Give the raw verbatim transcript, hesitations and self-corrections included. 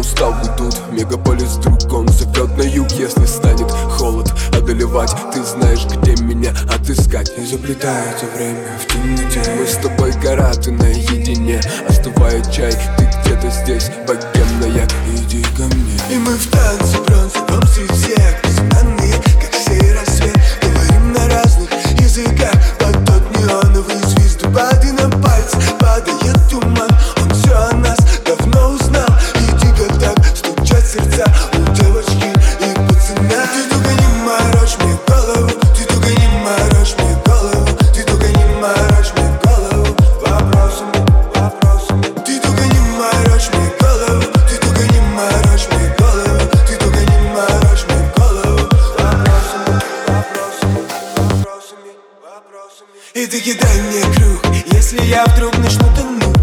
устал, уйдут. Мегаполис вдруг он зовет на юг. Если станет холод одолевать, ты знаешь, где меня отыскать. И заплетается время в темноте. Мы с тобой караты наедине. Остывает чай, ты где-то здесь, богемная. Иди ко мне. И мы в танце бронзовом цвете, безымянные, как сей рассвет. Говорим на разных языках под тот неоновый звездопад. И на пальцы падает туман, он все о нас давно узнал. И дико так стучат сердца у девочки и пацана. Ты только не морочь мне голову, ты только не морочь мне голову, ты только не морочь мне голову вопросами, вопросами. Ты только не морочь мне голову, ты только не морочь мне голову, ты только не морочь мне голову вопросами, вопросами, вопросами, вопросами. И ты кидай мне круг, если я вдруг начну тонуть.